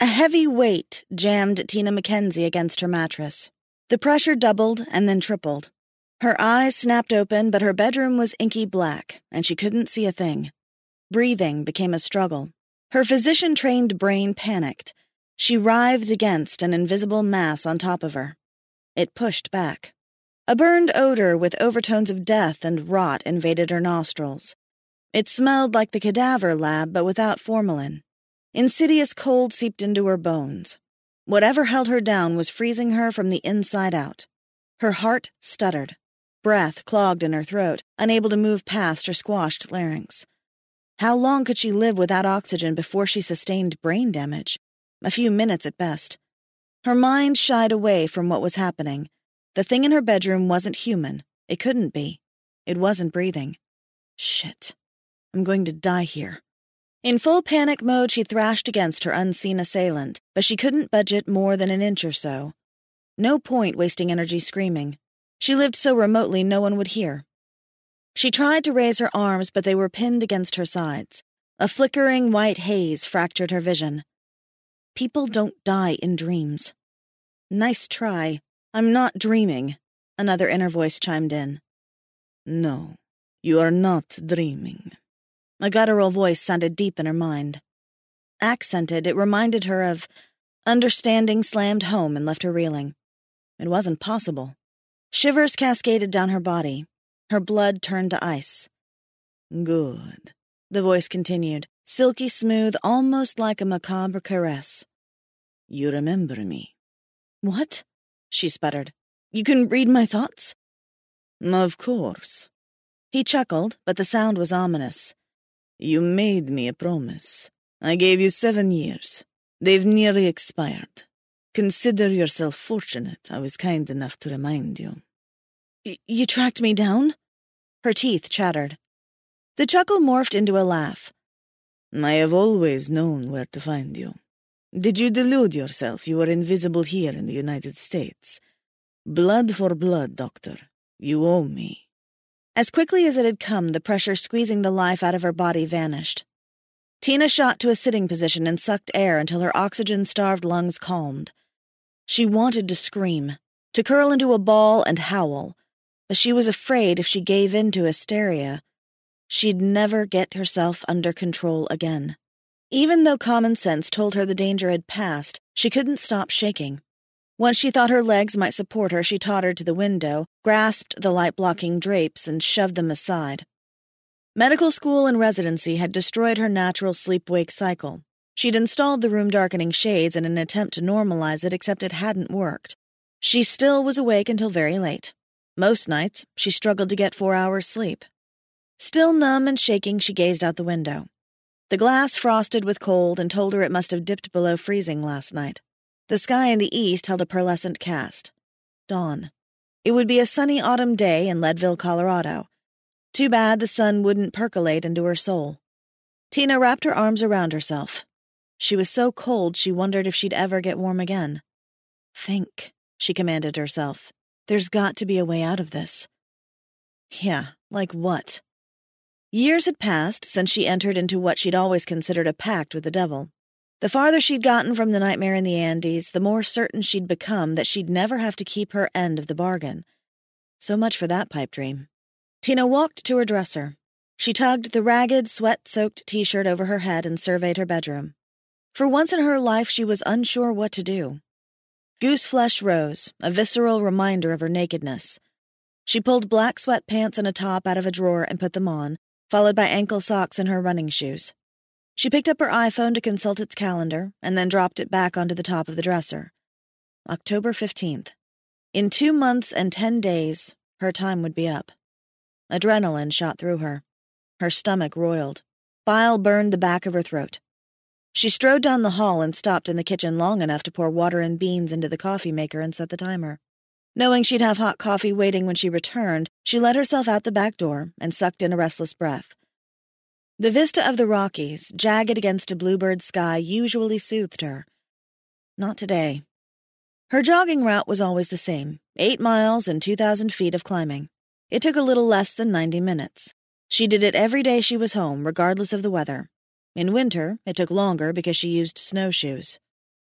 A heavy weight jammed Tina Mackenzie against her mattress. The pressure doubled and then tripled. Her eyes snapped open, but her bedroom was inky black, and she couldn't see a thing. Breathing became a struggle. Her physician-trained brain panicked. She writhed against an invisible mass on top of her. It pushed back. A burned odor with overtones of death and rot invaded her nostrils. It smelled like the cadaver lab, but without formalin. Insidious cold seeped into her bones. Whatever held her down was freezing her from the inside out. Her heart stuttered. Breath clogged in her throat, unable to move past her squashed larynx. How long could she live without oxygen before she sustained brain damage? A few minutes at best. Her mind shied away from what was happening. The thing in her bedroom wasn't human. It couldn't be. It wasn't breathing. Shit. I'm going to die here. In full panic mode, she thrashed against her unseen assailant, but she couldn't budge it more than an inch or so. No point wasting energy screaming. She lived so remotely no one would hear. She tried to raise her arms, but they were pinned against her sides. A flickering white haze fractured her vision. People don't die in dreams. Nice try. I'm not dreaming, another inner voice chimed in. No, you are not dreaming. A guttural voice sounded deep in her mind. Accented, it reminded her of understanding slammed home and left her reeling. It wasn't possible. Shivers cascaded down her body. Her blood turned to ice. Good, the voice continued, silky smooth, almost like a macabre caress. You remember me. What? She sputtered. You can read my thoughts? Of course. He chuckled, but the sound was ominous. You made me a promise. I gave you 7 years. They've nearly expired. Consider yourself fortunate I was kind enough to remind you. You tracked me down? Her teeth chattered. The chuckle morphed into a laugh. I have always known where to find you. Did you delude yourself you were invisible here in the United States? Blood for blood, Doctor. You owe me. As quickly as it had come, the pressure squeezing the life out of her body vanished. Tina shot to a sitting position and sucked air until her oxygen-starved lungs calmed. She wanted to scream, to curl into a ball and howl, but she was afraid if she gave in to hysteria, she'd never get herself under control again. Even though common sense told her the danger had passed, she couldn't stop shaking. Once she thought her legs might support her, she tottered to the window, grasped the light-blocking drapes, and shoved them aside. Medical school and residency had destroyed her natural sleep-wake cycle. She'd installed the room-darkening shades in an attempt to normalize it, except it hadn't worked. She still was awake until very late. Most nights, she struggled to get 4 hours sleep. Still numb and shaking, she gazed out the window. The glass frosted with cold and told her it must have dipped below freezing last night. The sky in the east held a pearlescent cast. Dawn. It would be a sunny autumn day in Leadville, Colorado. Too bad the sun wouldn't percolate into her soul. Tina wrapped her arms around herself. She was so cold she wondered if she'd ever get warm again. Think, she commanded herself. There's got to be a way out of this. Yeah, like what? Years had passed since she entered into what she'd always considered a pact with the devil. The farther she'd gotten from the nightmare in the Andes, the more certain she'd become that she'd never have to keep her end of the bargain. So much for that pipe dream. Tina walked to her dresser. She tugged the ragged, sweat-soaked t-shirt over her head and surveyed her bedroom. For once in her life, she was unsure what to do. Gooseflesh rose, a visceral reminder of her nakedness. She pulled black sweatpants and a top out of a drawer and put them on, followed by ankle socks and her running shoes. She picked up her iPhone to consult its calendar and then dropped it back onto the top of the dresser. October 15th. In 2 months and 10 days, her time would be up. Adrenaline shot through her. Her stomach roiled. Bile burned the back of her throat. She strode down the hall and stopped in the kitchen long enough to pour water and beans into the coffee maker and set the timer. Knowing she'd have hot coffee waiting when she returned, she let herself out the back door and sucked in a restless breath. The vista of the Rockies, jagged against a bluebird sky, usually soothed her. Not today. Her jogging route was always the same, 8 miles and 2,000 feet of climbing. It took a little less than 90 minutes. She did it every day she was home, regardless of the weather. In winter, it took longer because she used snowshoes.